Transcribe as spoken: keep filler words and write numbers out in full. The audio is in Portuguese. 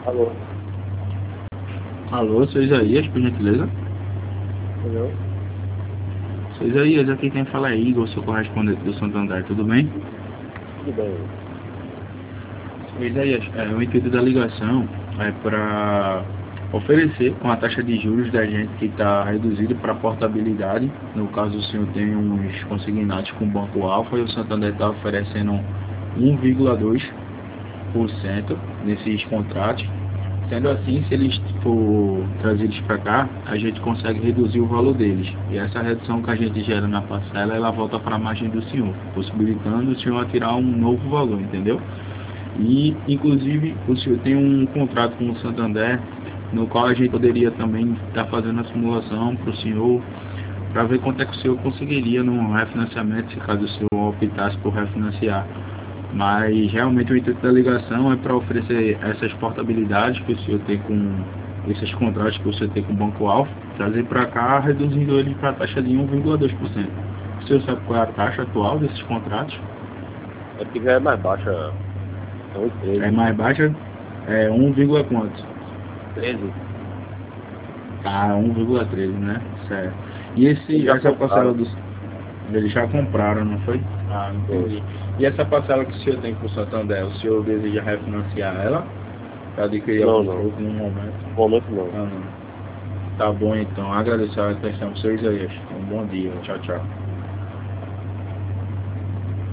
Alô? Alô, seu Isaías, por gentileza? Entendeu? Seu Isaías, aqui quem fala é Igor, seu correspondente do Santander, tudo bem? Tudo bem. Seu Isaías, é, o intuito da ligação é para oferecer uma taxa de juros da gente que está reduzida para portabilidade. No caso, o senhor tem uns consignados com o Banco Alfa e o Santander está oferecendo um vírgula dois por cento nesses contratos. Sendo assim, se eles for trazidos para cá, a gente consegue reduzir o valor deles. E essa redução que a gente gera na parcela, ela volta para a margem do senhor, possibilitando o senhor tirar um novo valor, entendeu? E, inclusive, o senhor tem um contrato com o Santander, no qual a gente poderia também estar fazendo a simulação para o senhor, para ver quanto é que o senhor conseguiria no refinanciamento, se caso o senhor optasse por refinanciar. Mas realmente o intuito da ligação é para oferecer essas portabilidades que o senhor tem com esses contratos que o senhor tem com o Banco Alfa, trazer para cá, reduzindo ele para a taxa de um vírgula dois por cento. O senhor sabe qual é a taxa atual desses contratos? É porque já é mais baixa. É um treze. É mais baixa? É um, quanto? treze. Ah, um vírgula treze, né? Certo. E esse, essa parcela dos... Eles já compraram, não foi? Ah, entendi. E essa parcela que o senhor tem com o Santander, o senhor deseja refinanciar ela? Para adquirir Não, algum não. pouco no momento? No momento não. Ah, não. Tá bom então. Agradeço a atenção. Vocês aí. Um bom dia. Tchau, tchau.